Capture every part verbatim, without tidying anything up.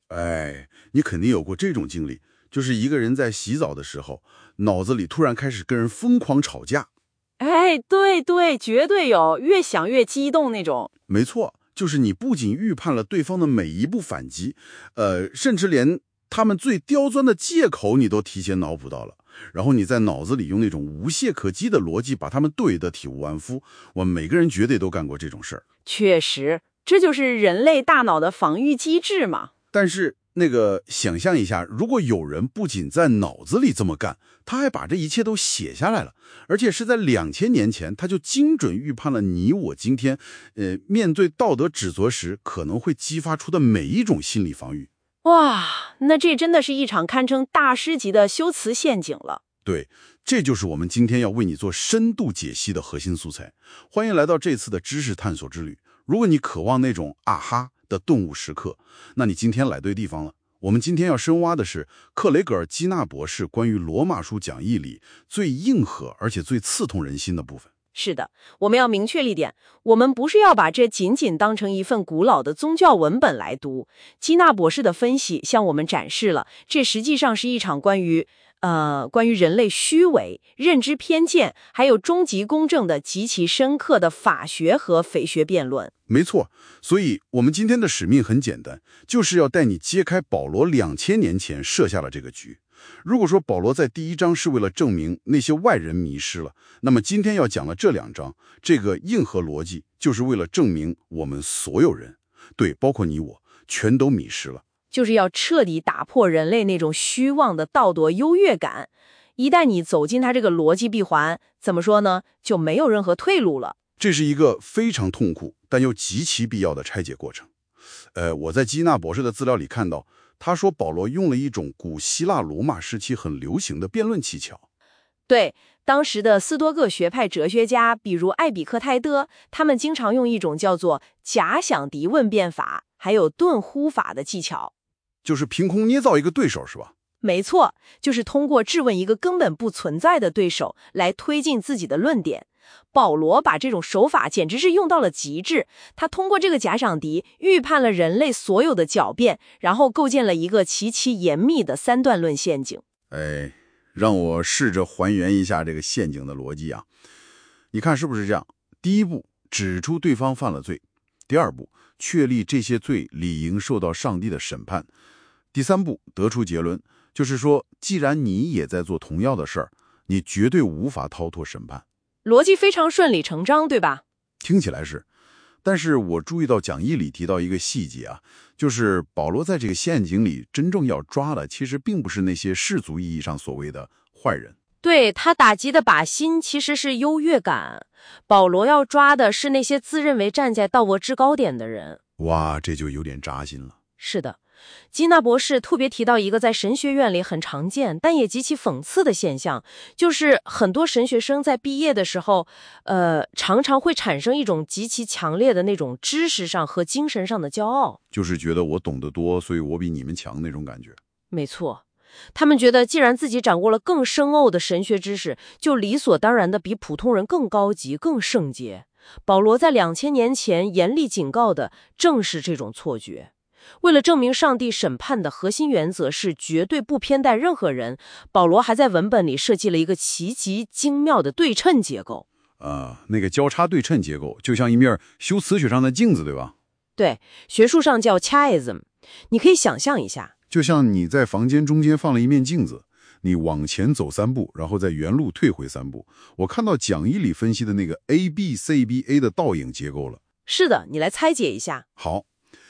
哎，你肯定有过这种经历，就是一个人在洗澡的时候，脑子里突然开始跟人疯狂吵架。 哎，对对，绝对有，越想越激动那种。 没错，就是你不仅预判了对方的每一步反击，呃，甚至连他们最刁钻的借口你都提前脑补到了，然后你在脑子里用那种无懈可击的逻辑把他们怼得体无完肤。我们每个人绝对都干过这种事儿。 确实，这就是人类大脑的防御机制嘛。 但是那个想象一下，如果有人不仅在脑子里这么干，他还把这一切都写下来了，而且是在两千年前，他就精准预判了你我今天，呃，面对道德指责时可能会激发出的每一种心理防御。 哇，那这真的是一场堪称大师级的修辞陷阱了。 对，这就是我们今天要为你做深度解析的核心素材。欢迎来到这次的知识探索之旅。如果你渴望那种啊哈的顿悟时刻，那你今天来对地方了。我们今天要深挖的是克雷格尔基纳博士关于罗马书讲义里最硬核而且最刺痛人心的部分。 是的，我们要明确一点，我们不是要把这仅仅当成一份古老的宗教文本来读。基纳博士的分析向我们展示了，这实际上是一场关于呃，关于人类虚伪、认知偏见，还有终极公正的极其深刻的法学和匪学辩论。 没错，所以我们今天的使命很简单，就是要带你揭开保罗两千年前设下了这个局。如果说保罗在第一章是为了证明那些外人迷失了，那么今天要讲的这两章，这个硬核逻辑就是为了证明我们所有人，对，包括你我，全都迷失了。 就是要彻底打破人类那种虚妄的道德优越感。一旦你走进他这个逻辑闭环，怎么说呢，就没有任何退路了。 这是一个非常痛苦但又极其必要的拆解过程。呃，我在基纳博士的资料里看到，他说保罗用了一种古希腊罗马时期很流行的辩论技巧。 对，当时的斯多葛学派哲学家，比如艾比克泰德，他们经常用一种叫做假想敌问辩法，还有顿呼法的技巧。 就是凭空捏造一个对手，是吧？ 没错，就是通过质问一个根本不存在的对手来推进自己的论点。保罗把这种手法简直是用到了极致，他通过这个假想敌预判了人类所有的狡辩，然后构建了一个极其严密的三段论陷阱。 哎，让我试着还原一下这个陷阱的逻辑啊。你看是不是这样？第一步，指出对方犯了罪；第二步，确立这些罪理应受到上帝的审判；第三步，得出结论，就是说，既然你也在做同样的事儿，你绝对无法逃脱审判。 逻辑非常顺理成章，对吧？ 听起来是，但是我注意到讲义里提到一个细节啊，就是保罗在这个陷阱里真正要抓的，其实并不是那些世俗意义上所谓的坏人。 对，他打击的靶心其实是优越感，保罗要抓的是那些自认为站在道德制高点的人。 哇，这就有点扎心了。 是的，基纳博士特别提到一个在神学院里很常见，但也极其讽刺的现象，就是很多神学生在毕业的时候，呃，常常会产生一种极其强烈的那种知识上和精神上的骄傲， 就是觉得我懂得多，所以我比你们强那种感觉。 没错。他们觉得，既然自己掌握了更深奥的神学知识，就理所当然的比普通人更高级、更圣洁。保罗在两千年前严厉警告的正是这种错觉。为了证明上帝审判的核心原则是绝对不偏待任何人，保罗还在文本里设计了一个极其精妙的对称结构。 呃，那个交叉对称结构，就像一面修辞学上的镜子，对吧？ 对，学术上叫 chiasm。你可以想象一下， 就像你在房间中间放了一面镜子，你往前走三步，然后在原路退回三步。我看到讲义里分析的那个 A B C B A 的倒影结构了。 是的，你来拆解一下。 好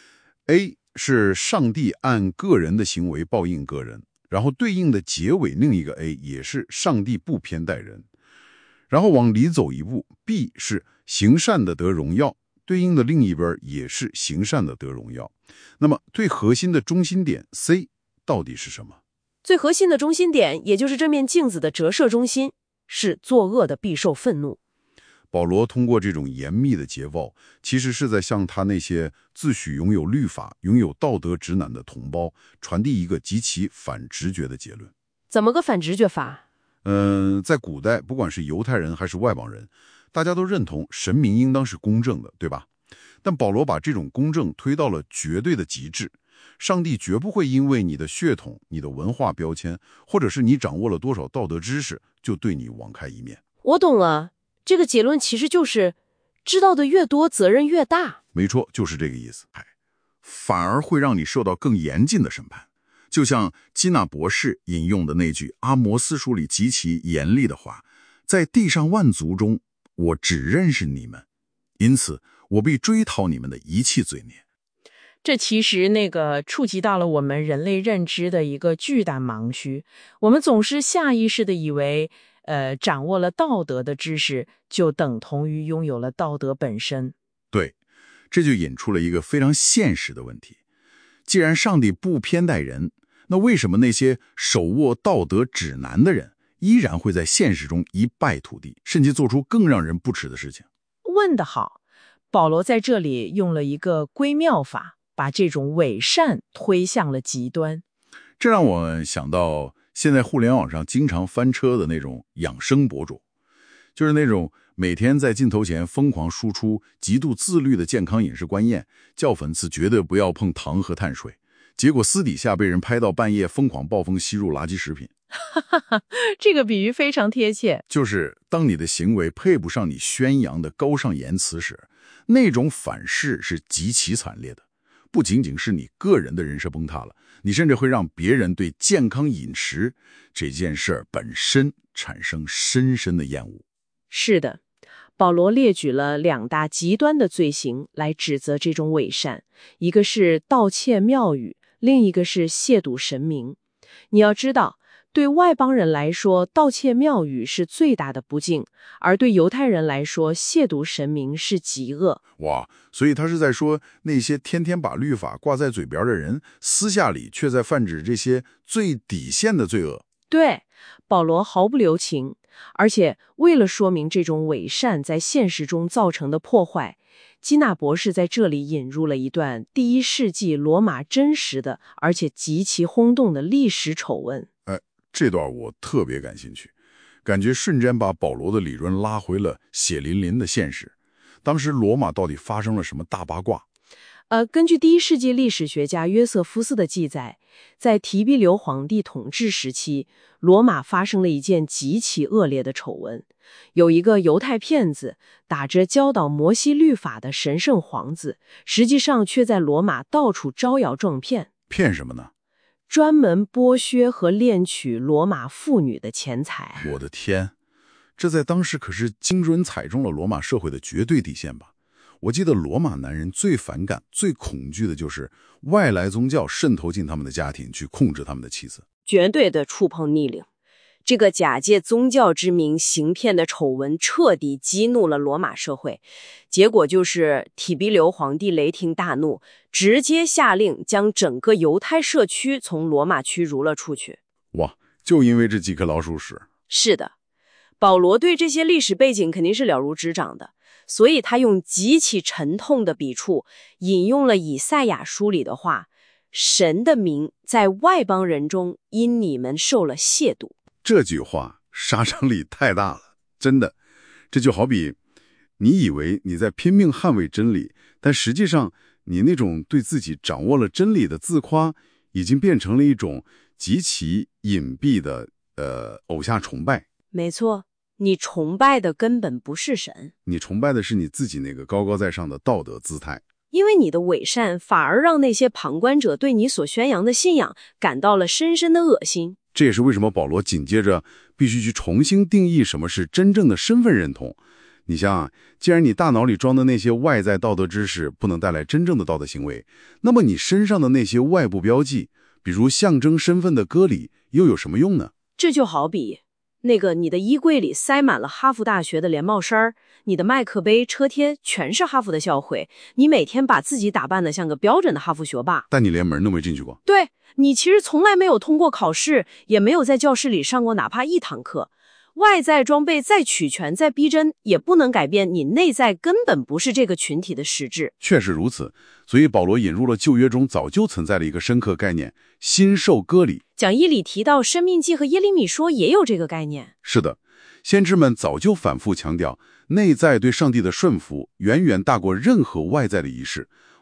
，A 是上帝按个人的行为报应个人，然后对应的结尾另一个 A 也是上帝不偏待人。然后往里走一步 ，B 是行善的得荣耀，对应的另一边也是行善的得荣耀。那么最核心的中心点 C 到底是什么？ 最核心的中心点，也就是这面镜子的折射中心，是作恶的必受愤怒。 保罗通过这种严密的结构，其实是在向他那些自诩拥有律法、拥有道德指南的同胞传递一个极其反直觉的结论。 怎么个反直觉法？ 嗯、呃，在古代，不管是犹太人还是外邦人，大家都认同神明应当是公正的，对吧？但保罗把这种公正推到了绝对的极致， 上帝绝不会因为你的血统、你的文化标签，或者是你掌握了多少道德知识，就对你网开一面。 我懂了，这个结论其实就是知道的越多，责任越大。 没错，就是这个意思。反而会让你受到更严峻的审判。就像基纳博士引用的那句阿摩斯书里极其严厉的话，在地上万族中，我只认识你们，因此我必追讨你们的一切罪孽。 这其实那个触及到了我们人类认知的一个巨大盲区。我们总是下意识的以为，呃，掌握了道德的知识，就等同于拥有了道德本身。 对，这就引出了一个非常现实的问题。既然上帝不偏待人，那为什么那些手握道德指南的人，依然会在现实中一败涂地，甚至做出更让人不齿的事情？ 问得好，保罗在这里用了一个归妙法，把这种伪善推向了极端。 这让我想到现在互联网上经常翻车的那种养生博主，就是那种每天在镜头前疯狂输出极度自律的健康饮食观念，叫粉丝绝对不要碰糖和碳水，结果私底下被人拍到半夜疯狂暴风吸入垃圾食品。 这个比喻非常贴切， 就是当你的行为配不上你宣扬的高尚言辞时，那种反噬是极其惨烈的。不仅仅是你个人的人设崩塌了，你甚至会让别人对健康饮食这件事儿本身产生深深的厌恶。 是的，保罗列举了两大极端的罪行来指责这种伪善，一个是盗窃庙宇，另一个是亵渎神明。你要知道，对外邦人来说，盗窃庙宇是最大的不敬，而对犹太人来说，亵渎神明是极恶。 哇，所以他是在说那些天天把律法挂在嘴边的人，私下里却在泛指这些最底线的罪恶。 对，保罗毫不留情，而且为了说明这种伪善在现实中造成的破坏，基纳博士在这里引入了一段第一世纪罗马真实的而且极其轰动的历史丑闻。 哎，这段我特别感兴趣，感觉瞬间把保罗的理论拉回了血淋淋的现实。当时罗马到底发生了什么大八卦？ 呃，根据第一世纪历史学家约瑟夫斯的记载，在提庇留皇帝统治时期，罗马发生了一件极其恶劣的丑闻。有一个犹太骗子打着教导摩西律法的神圣皇子，实际上却在罗马到处招摇撞骗。 骗什么呢？ 专门剥削和敛取罗马妇女的钱财。 我的天，这在当时可是精准踩中了罗马社会的绝对底线吧。我记得罗马男人最反感、最恐惧的就是外来宗教渗透进他们的家庭，去控制他们的妻子， 绝对的触碰逆鳞。这个假借宗教之名行骗的丑闻彻底激怒了罗马社会，结果就是提庇留皇帝雷霆大怒，直接下令将整个犹太社区从罗马驱逐了出去。 哇，就因为这几颗老鼠屎。 是的，保罗对这些历史背景肯定是了如指掌的，所以他用极其沉痛的笔触引用了以赛亚书里的话：神的名在外邦人中因你们受了亵渎。 这句话杀伤力太大了，真的。这就好比你以为你在拼命捍卫真理，但实际上你那种对自己掌握了真理的自夸，已经变成了一种极其隐蔽的呃偶像崇拜。 没错，你崇拜的根本不是神， 你崇拜的是你自己那个高高在上的道德姿态。 因为你的伪善反而让那些旁观者对你所宣扬的信仰感到了深深的恶心。 这也是为什么保罗紧接着必须去重新定义什么是真正的身份认同。你想想，既然你大脑里装的那些外在道德知识不能带来真正的道德行为，那么你身上的那些外部标记，比如象征身份的割礼，又有什么用呢？ 这就好比那个你的衣柜里塞满了哈佛大学的连帽衫，你的麦克杯、车贴全是哈佛的校徽，你每天把自己打扮得像个标准的哈佛学霸， 但你连门都没进去过。 对，你其实从来没有通过考试，也没有在教室里上过哪怕一堂课。外在装备再曲全再逼真，也不能改变你内在根本不是这个群体的实质。 确实如此，所以保罗引入了旧约中早就存在的一个深刻概念——新受割礼。 讲义里提到《申命记》和耶利米说也有这个概念。 是的，先知们早就反复强调，内在对上帝的顺服远远大过任何外在的仪式。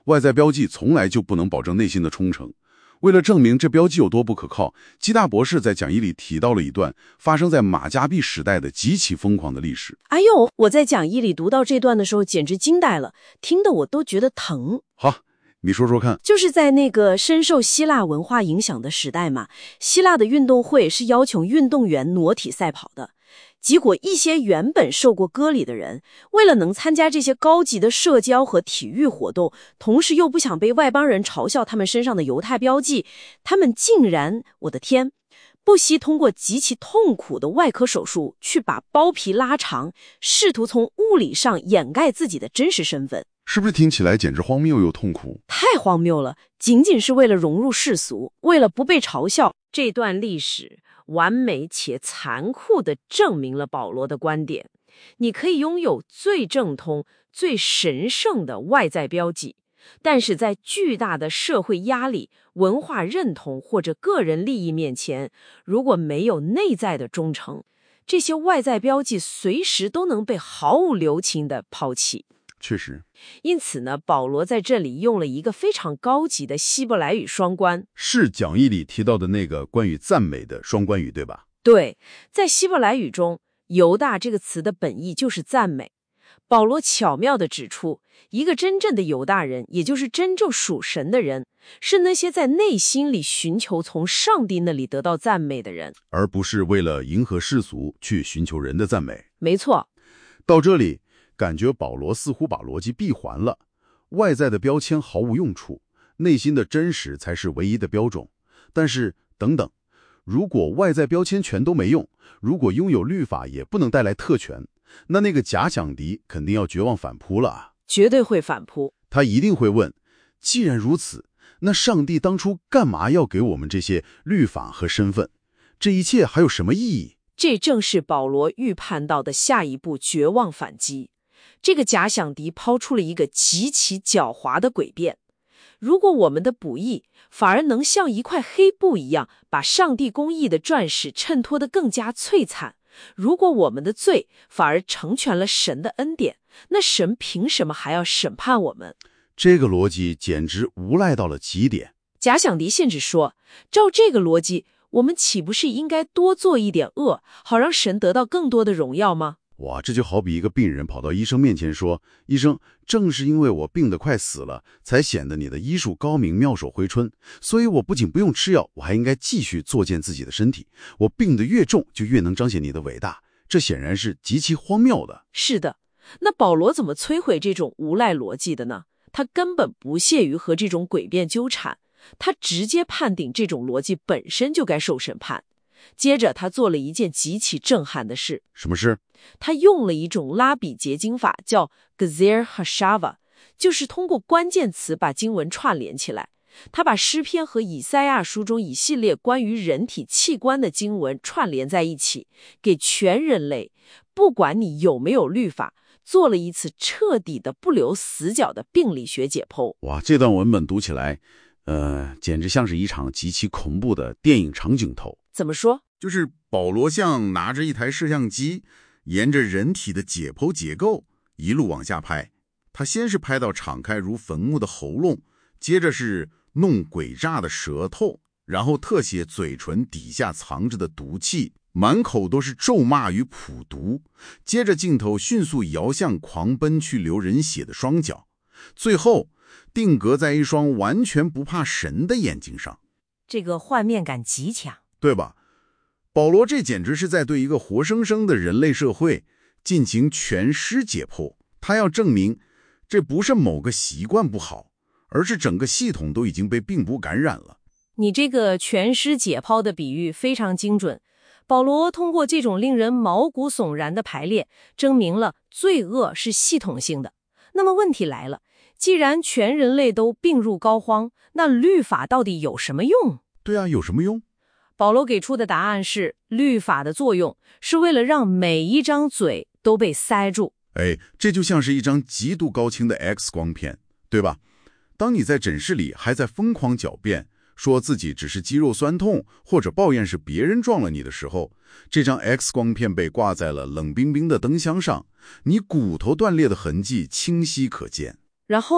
外在标记从来就不能保证内心的忠诚。为了证明这标记有多不可靠，基大博士在讲义里提到了一段发生在马加比时代的极其疯狂的历史。 哎呦，我在讲义里读到这段的时候简直惊呆了，听得我都觉得疼。 好，你说说看。 就是在那个深受希腊文化影响的时代嘛，希腊的运动会是要求运动员裸体赛跑的。结果一些原本受过割礼的人，为了能参加这些高级的社交和体育活动，同时又不想被外邦人嘲笑他们身上的犹太标记，他们竟然，我的天，不惜通过极其痛苦的外科手术去把包皮拉长，试图从物理上掩盖自己的真实身份。 是不是听起来简直荒谬又痛苦？ 太荒谬了，仅仅是为了融入世俗，为了不被嘲笑。这段历史完美且残酷地证明了保罗的观点：你可以拥有最正统、最神圣的外在标记，但是在巨大的社会压力、文化认同或者个人利益面前，如果没有内在的忠诚，这些外在标记随时都能被毫无留情地抛弃。 确实， 因此呢，保罗在这里用了一个非常高级的希伯来语双关， 是讲义里提到的那个关于赞美的双关语，对吧？ 对，在希伯来语中，犹大这个词的本意就是赞美。保罗巧妙地指出，一个真正的犹大人，也就是真正属神的人，是那些在内心里寻求从上帝那里得到赞美的人， 而不是为了迎合世俗去寻求人的赞美。 没错。 到这里，感觉保罗似乎把逻辑闭环了，外在的标签毫无用处，内心的真实才是唯一的标准。但是，等等，如果外在标签全都没用，如果拥有律法也不能带来特权，那那个假想敌肯定要绝望反扑了啊！ 绝对会反扑。 他一定会问，既然如此，那上帝当初干嘛要给我们这些律法和身份？这一切还有什么意义？ 这正是保罗预判到的下一步绝望反击。这个假想敌抛出了一个极其狡猾的诡辩：如果我们的不义反而能像一块黑布一样，把上帝公义的钻石衬托得更加璀璨，如果我们的罪反而成全了神的恩典，那神凭什么还要审判我们？ 这个逻辑简直无赖到了极点。 假想敌甚至说，照这个逻辑，我们岂不是应该多做一点恶，好让神得到更多的荣耀吗？ 哇，这就好比一个病人跑到医生面前说，医生，正是因为我病得快死了，才显得你的医术高明妙手回春，所以我不仅不用吃药，我还应该继续作践自己的身体，我病得越重就越能彰显你的伟大。这显然是极其荒谬的。 是的，那保罗怎么摧毁这种无赖逻辑的呢？他根本不屑于和这种诡辩纠缠，他直接判定这种逻辑本身就该受审判。接着他做了一件极其震撼的事。 什么事？ 他用了一种拉比结经法，叫 Gezer Hashava， 就是通过关键词把经文串联起来。他把诗篇和以赛亚书中一系列关于人体器官的经文串联在一起，给全人类，不管你有没有律法，做了一次彻底的不留死角的病理学解剖。 哇，这段文本读起来呃，简直像是一场极其恐怖的电影长镜头。 怎么说？ 就是保罗像拿着一台摄像机，沿着人体的解剖结构一路往下拍。他先是拍到敞开如坟墓的喉咙，接着是弄诡诈的舌头，然后特写嘴唇底下藏着的毒气，满口都是咒骂与苦毒。接着镜头迅速摇向狂奔去流人血的双脚，最后定格在一双完全不怕神的眼睛上。 这个画面感极强， 对吧？保罗这简直是在对一个活生生的人类社会进行全尸解剖。他要证明这不是某个习惯不好，而是整个系统都已经被病毒感染了。 你这个全尸解剖的比喻非常精准。保罗通过这种令人毛骨悚然的排列，证明了罪恶是系统性的。那么问题来了，既然全人类都病入膏肓，那律法到底有什么用？ 对啊，有什么用？ 保罗给出的答案是，律法的作用是为了让每一张嘴都被塞住。 哎，这就像是一张极度高清的 X 光片，对吧？当你在诊室里还在疯狂狡辩，说自己只是肌肉酸痛，或者抱怨是别人撞了你的时候，这张 X 光片被挂在了冷冰冰的灯箱上，你骨头断裂的痕迹清晰可见。 然后呢？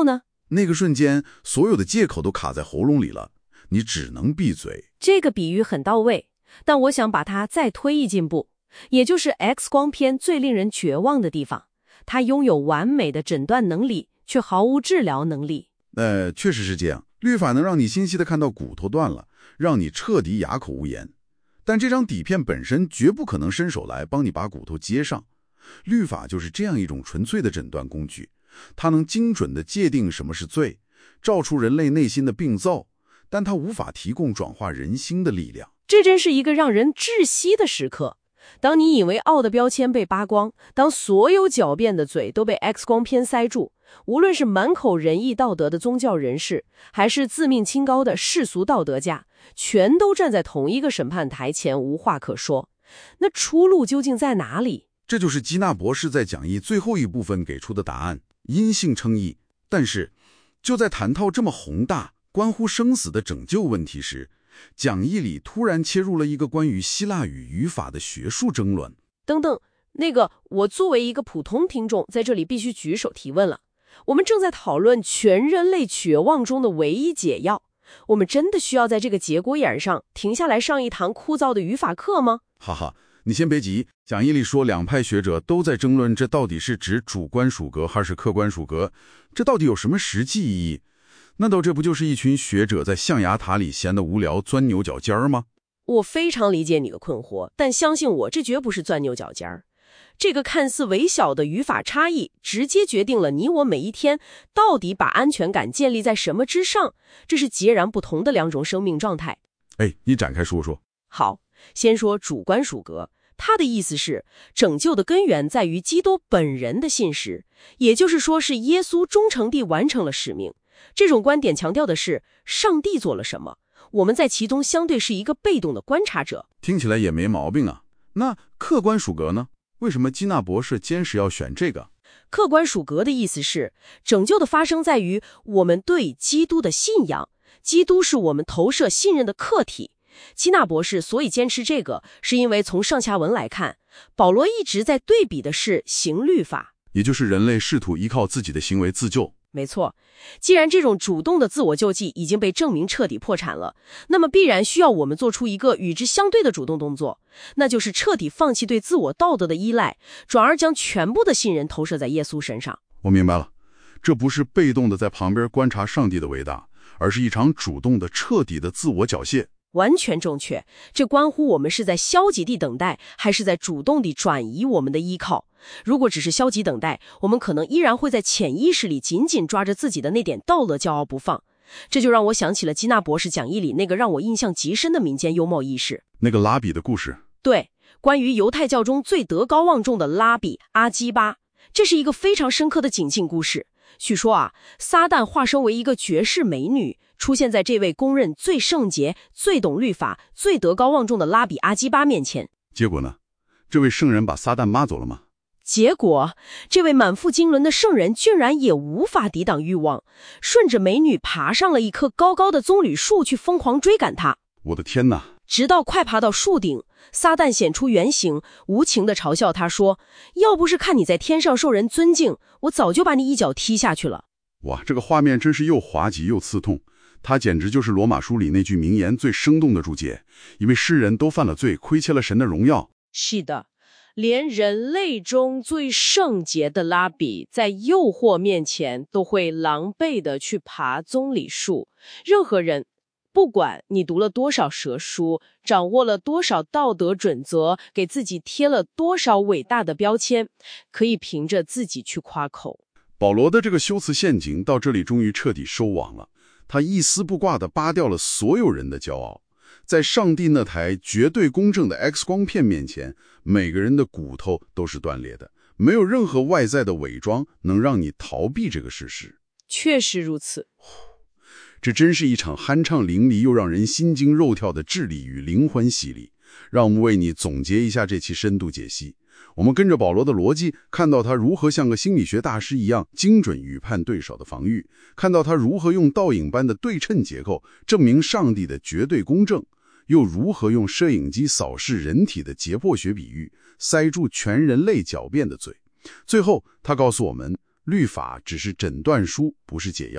那个瞬间，所有的借口都卡在喉咙里了，你只能闭嘴。 这个比喻很到位，但我想把它再推一进步，也就是 X 光片最令人绝望的地方，它拥有完美的诊断能力，却毫无治疗能力。 呃，确实是这样。律法能让你清晰地看到骨头断了，让你彻底哑口无言。但这张底片本身绝不可能伸手来帮你把骨头接上。律法就是这样一种纯粹的诊断工具，它能精准地界定什么是罪，照出人类内心的病灶，但它无法提供转化人心的力量。 这真是一个让人窒息的时刻。当你以为奥的标签被扒光，当所有狡辩的嘴都被 X 光片塞住，无论是满口仁义道德的宗教人士，还是自命清高的世俗道德家，全都站在同一个审判台前无话可说。那出路究竟在哪里？ 这就是基纳博士在讲义最后一部分给出的答案：因信称义。但是，就在谈到这么宏大、关乎生死的拯救问题时，讲义里突然切入了一个关于希腊语语法的学术争论。 等等，那个，我作为一个普通听众，在这里必须举手提问了。我们正在讨论全人类绝望中的唯一解药，我们真的需要在这个节骨眼上停下来上一堂枯燥的语法课吗？ 哈哈，你先别急，讲义里说两派学者都在争论这到底是指主观属格还是客观属格，这到底有什么实际意义？难道这不就是一群学者在象牙塔里闲得无聊钻牛角尖儿吗？ 我非常理解你的困惑，但相信我，这绝不是钻牛角尖儿。这个看似微小的语法差异，直接决定了你我每一天到底把安全感建立在什么之上，这是截然不同的两种生命状态。 哎，你展开说说。 好，先说主观属格，他的意思是，拯救的根源在于基督本人的信实，也就是说是耶稣忠诚地完成了使命。这种观点强调的是上帝做了什么，我们在其中相对是一个被动的观察者。 听起来也没毛病啊。那客观属格呢？为什么基纳博士坚持要选这个？ 客观属格的意思是，拯救的发生在于我们对基督的信仰，基督是我们投射信任的客体。基纳博士所以坚持这个，是因为从上下文来看，保罗一直在对比的是行律法， 也就是人类试图依靠自己的行为自救。 没错，既然这种主动的自我救济已经被证明彻底破产了，那么必然需要我们做出一个与之相对的主动动作，那就是彻底放弃对自我道德的依赖，转而将全部的信任投射在耶稣身上。 我明白了，这不是被动的在旁边观察上帝的伟大，而是一场主动的彻底的自我缴械。 完全正确，这关乎我们是在消极地等待，还是在主动地转移我们的依靠。如果只是消极等待，我们可能依然会在潜意识里紧紧抓着自己的那点道乐骄傲不放。这就让我想起了基纳博士讲义里那个让我印象极深的民间幽默轶事， 那个拉比的故事。 对，关于犹太教中最德高望重的拉比阿基巴，这是一个非常深刻的警醒故事。据说啊，撒旦化身为一个绝世美女，出现在这位公认最圣洁、最懂律法、最德高望重的拉比阿基巴面前。 结果呢？这位圣人把撒旦骂走了吗？ 结果，这位满腹经纶的圣人居然也无法抵挡欲望，顺着美女爬上了一棵高高的棕榈树去疯狂追赶她。 我的天哪！ 直到快爬到树顶，撒旦显出原形，无情地嘲笑他说：“要不是看你在天上受人尊敬，我早就把你一脚踢下去了。” 哇，这个画面真是又滑稽又刺痛。他简直就是罗马书里那句名言最生动的注解：因为世人都犯了罪，亏欠了神的荣耀。 是的，连人类中最圣洁的拉比在诱惑面前都会狼狈地去爬棕榈树。任何人，不管你读了多少蛇书，掌握了多少道德准则，给自己贴了多少伟大的标签，可以凭着自己去夸口。 保罗的这个修辞陷阱到这里终于彻底收网了。他一丝不挂地扒掉了所有人的骄傲，在上帝那台绝对公正的 X 光片面前，每个人的骨头都是断裂的，没有任何外在的伪装能让你逃避这个事实。 确实如此。 这真是一场酣畅淋漓又让人心惊肉跳的智力与灵魂洗礼。让我们为你总结一下这期深度解析。我们跟着保罗的逻辑，看到他如何像个心理学大师一样精准预判对手的防御，看到他如何用倒影般的对称结构证明上帝的绝对公正，又如何用摄影机扫视人体的解剖学比喻塞住全人类狡辩的嘴。最后他告诉我们，律法只是诊断书，不是解药。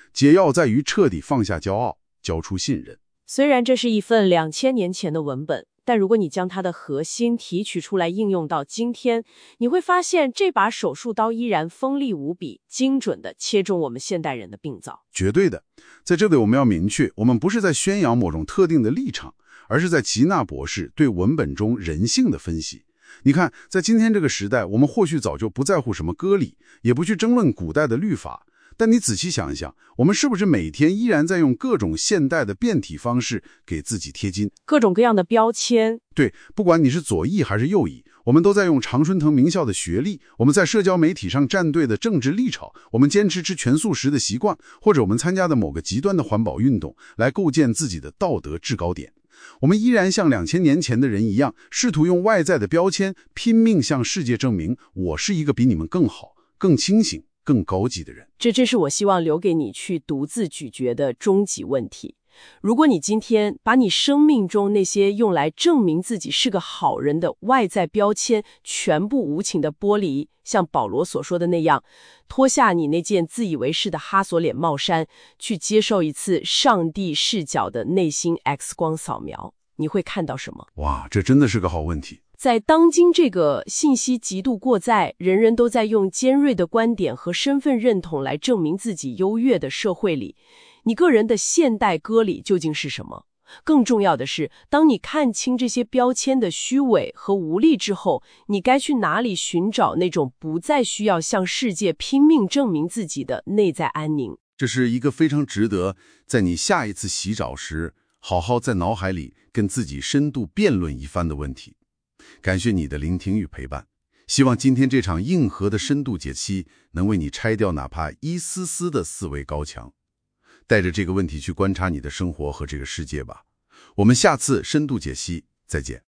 解药在于彻底放下骄傲，交出信任。 虽然这是一份两千年前的文本，但如果你将它的核心提取出来应用到今天，你会发现这把手术刀依然锋利无比，精准地切中我们现代人的病灶。 绝对的，在这里我们要明确，我们不是在宣扬某种特定的立场，而是在齐纳博士对文本中人性的分析。你看，在今天这个时代，我们或许早就不在乎什么割礼，也不去争论古代的律法，但你仔细想一想，我们是不是每天依然在用各种现代的变体方式给自己贴金？ 各种各样的标签。 对，不管你是左翼还是右翼，我们都在用常春藤名校的学历，我们在社交媒体上站队的政治立场，我们坚持吃全素食的习惯，或者我们参加的某个极端的环保运动，来构建自己的道德制高点。我们依然像两千年前的人一样，试图用外在的标签拼命向世界证明，我是一个比你们更好、更清醒、更高级的人。 这正是我希望留给你去独自咀嚼的终极问题。如果你今天把你生命中那些用来证明自己是个好人的外在标签全部无情的剥离，像保罗所说的那样，脱下你那件自以为是的哈索脸帽衫，去接受一次上帝视角的内心 X 光扫描，你会看到什么？ 哇，这真的是个好问题。 在当今这个信息极度过载，人人都在用尖锐的观点和身份认同来证明自己优越的社会里，你个人的现代割礼究竟是什么？更重要的是，当你看清这些标签的虚伪和无力之后，你该去哪里寻找那种不再需要向世界拼命证明自己的内在安宁？ 这是一个非常值得在你下一次洗澡时，好好在脑海里跟自己深度辩论一番的问题。感谢你的聆听与陪伴，希望今天这场硬核的深度解析能为你拆掉哪怕一丝丝的思维高墙。带着这个问题去观察你的生活和这个世界吧。我们下次深度解析再见。